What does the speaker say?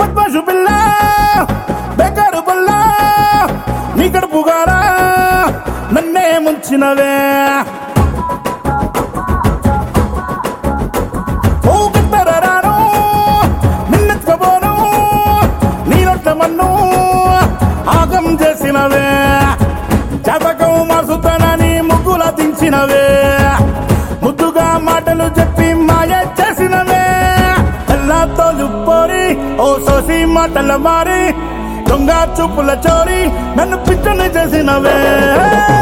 బద్మాషు పిల్ల బేకారు పుల్ల నీ కడుపుగారా నన్నే ముంచినవే ఓ నిన్నెత్తుకోబోను నీ నొట్ట మన్ను ఆగం చేసినవే జాతకం మార్చుతానని ముగ్గుల దించినవే ముద్దుగా మాటలు చెప్పి మాయ చేసినవే ఎల్లాతో లుప్పోరి ఓ సోసి మాటల మారి దొంగ చూపుల చోరి నన్ను పిచ్చని చేసినవే